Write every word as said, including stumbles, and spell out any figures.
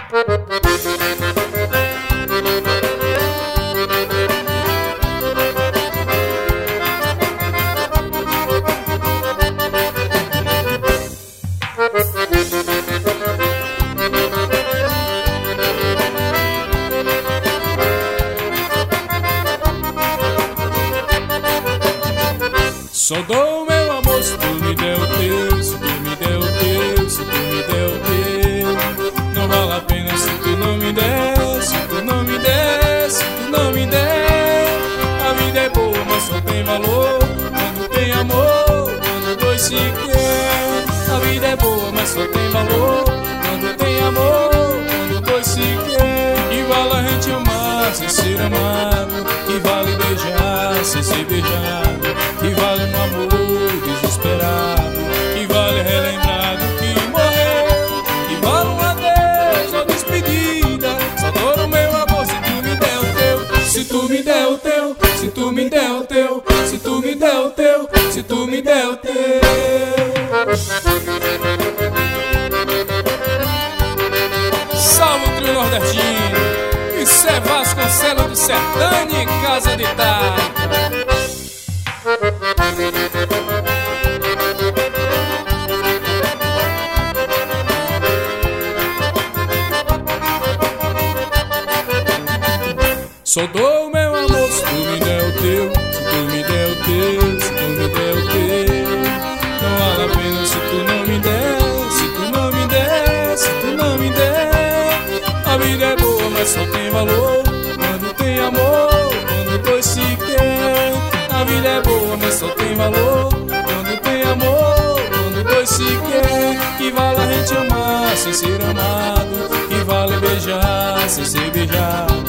Só dou meu amor se tu me der o teu, se tu me der o teu, se tu me der o teu. Não vale a pena se tu não me der, se tu não me der, se tu não me der. A vida é boa, mas só tem valor quando tem amor, quando dois se quer. A vida é boa, mas só tem valor quando tem amor, quando dois se quer. E vale a gente amar sem ser amado, e vale beijar sem ser beijado, e vale um amor desesperado, e vale relembrar do que morreu, e vale um adeus ou despedida. Só dou o meu amor se tu me der o teu, se tu me der o teu, se tu me der o teu, se tu me der o teu, se tu me der o teu. Salve o trio nordestino, isso é Vasconcelos do Sertânia em Casa de Tata. Só dou o meu amor se tu me der o teu, se tu me der o teu, se tu me der o teu. Não vale a pena se tu não me der, se tu não me der, se tu não me der. A vida é boa, mas só tem valor quando tem amor, quando dois se quer. A vida é boa, mas só tem valor quando tem amor, quando dois se quer. E vale a gente amar sem ser amado, e vale beijar sem ser beijado,